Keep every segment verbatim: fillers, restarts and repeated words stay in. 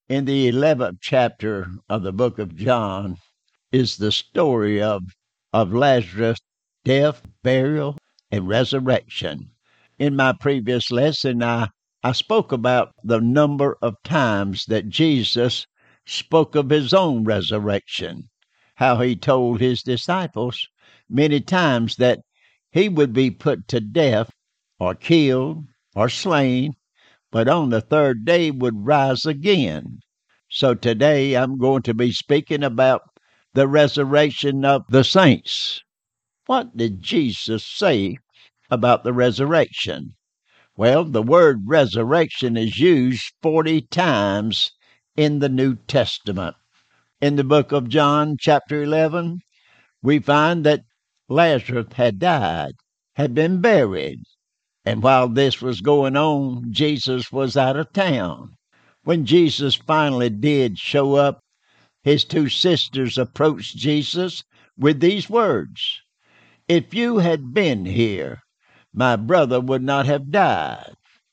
In the eleventh chapter of the book of John is the story of, of Lazarus' death, burial, and resurrection. In my previous lesson, I, I spoke about the number of times that Jesus spoke of his own resurrection, how he told his disciples many times that he would be put to death or killed or slain, but on the third day would rise again. So today I'm going to be speaking about the resurrection of the saints. What did Jesus say about the resurrection? Well, the word resurrection is used forty times in the New Testament. In the book of John, chapter eleven, we find that Lazarus had died, had been buried, and while this was going on, Jesus was out of town. When Jesus finally did show up, his two sisters approached Jesus with these words, "If you had been here, my brother would not have died."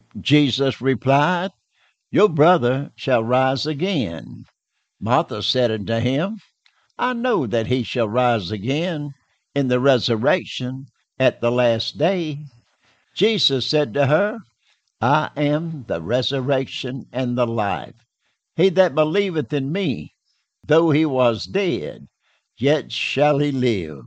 Jesus replied, "Your brother shall rise again." Martha said unto him, "I know that he shall rise again in the resurrection at the last day." Jesus said to her, "I am the resurrection and the life. He that believeth in me, though he was dead, yet shall he live."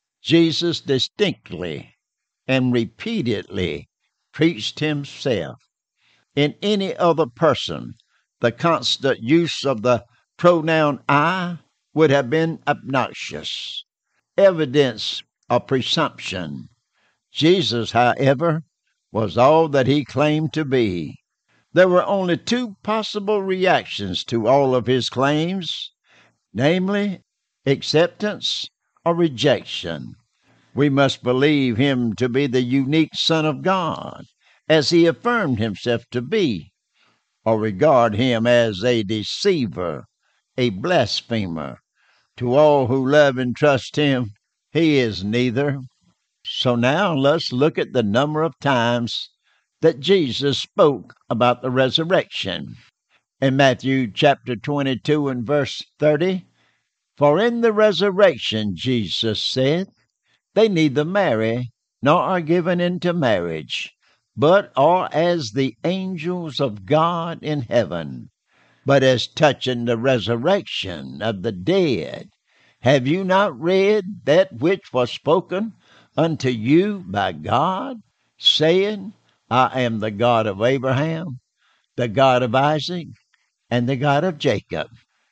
Jesus distinctly and repeatedly preached himself. In any other person, the constant use of the pronoun I would have been obnoxious, evidence of presumption. Jesus, however, was all that he claimed to be. There were only two possible reactions to all of his claims, namely, acceptance or rejection. We must believe him to be the unique Son of God, as he affirmed himself to be, or regard him as a deceiver, a blasphemer. To all who love and trust him, he is neither. So now let's look at the number of times that Jesus spoke about the resurrection. In Matthew chapter twenty-two and verse thirty, "For in the resurrection," Jesus said, "they neither marry nor are given into marriage, but are as the angels of God in heaven. But as touching the resurrection of the dead, have you not read that which was spoken unto you by God, saying, I am the God of Abraham, the God of Isaac, and the God of Jacob."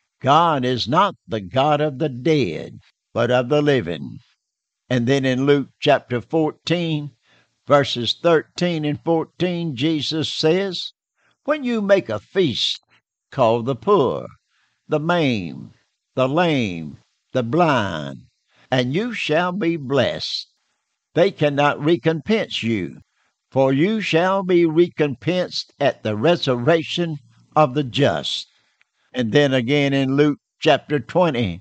God is not the God of the dead, but of the living. And then in Luke chapter fourteen, verses thirteen and fourteen, Jesus says, "When you make a feast, call the poor, the maimed, the lame, the blind, and you shall be blessed. They cannot recompense you, for you shall be recompensed at the resurrection of the just." And then again in Luke chapter twenty,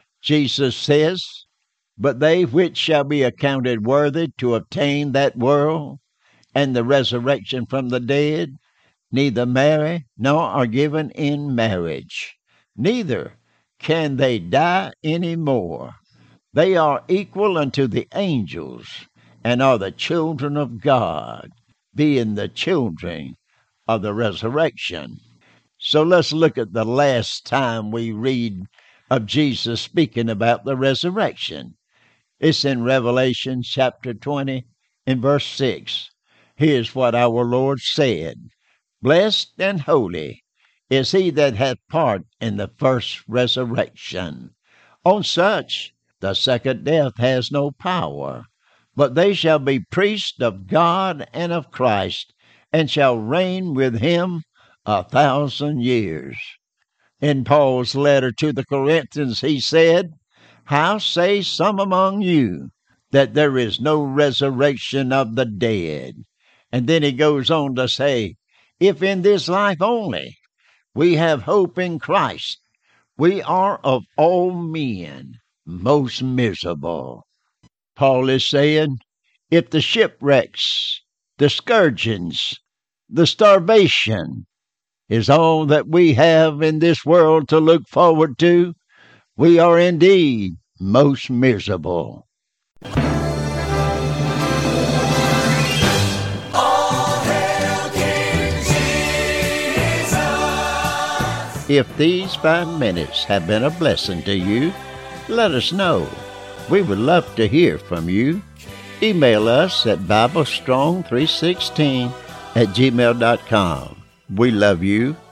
Jesus says, "But they which shall be accounted worthy to obtain that world and the resurrection from the dead, neither marry nor are given in marriage, neither can they die any more. They are equal unto the angels, and are the children of God, being the children of the resurrection." So let's look at the last time we read of Jesus speaking about the resurrection. It's in Revelation chapter twenty and verse six. Here's what our Lord said, "Blessed and holy is he that hath part in the first resurrection. On such the second death has no power, but they shall be priests of God and of Christ, and shall reign with him a thousand years." In Paul's letter to the Corinthians, he said, "How say some among you that there is no resurrection of the dead?" And then he goes on to say, "If in this life only we have hope in Christ, we are of all men most miserable." Paul is saying, if the shipwrecks, the scourgings, the starvation, is all that we have in this world to look forward to, we are indeed most miserable. If these five minutes have been a blessing to you, let us know. We would love to hear from you. Email us at bible strong three sixteen at gmail dot com. We love you,